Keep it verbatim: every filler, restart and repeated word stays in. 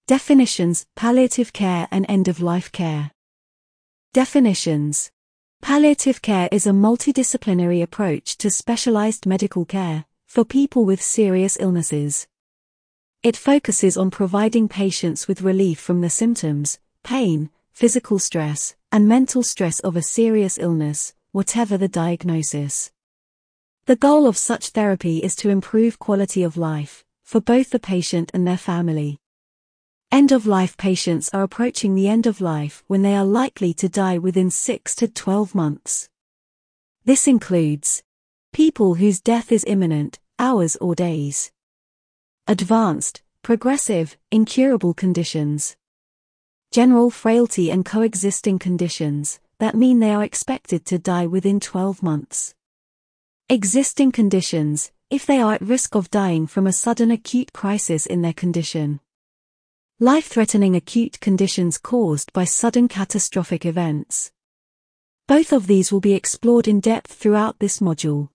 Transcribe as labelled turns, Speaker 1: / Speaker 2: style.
Speaker 1: Definitions: palliative care and end-of-life care. Definitions. Palliative care is a multidisciplinary approach to specialized medical care for people with serious illnesses. It focuses on providing patients with relief from the symptoms, pain, physical stress, and mental stress of a serious illness, whatever the diagnosis. The goal of such therapy is to improve quality of life for both the patient and their family. End-of-life patients are approaching the end of life when they are likely to die within six to twelve months. This includes people whose death is imminent, hours or days. Advanced, progressive, incurable conditions. General frailty and coexisting conditions that mean they are expected to die within twelve months. Existing conditions, if they are at risk of dying from a sudden acute crisis in their condition. Life-threatening acute conditions caused by sudden catastrophic events. Both of these will be explored in depth throughout this module.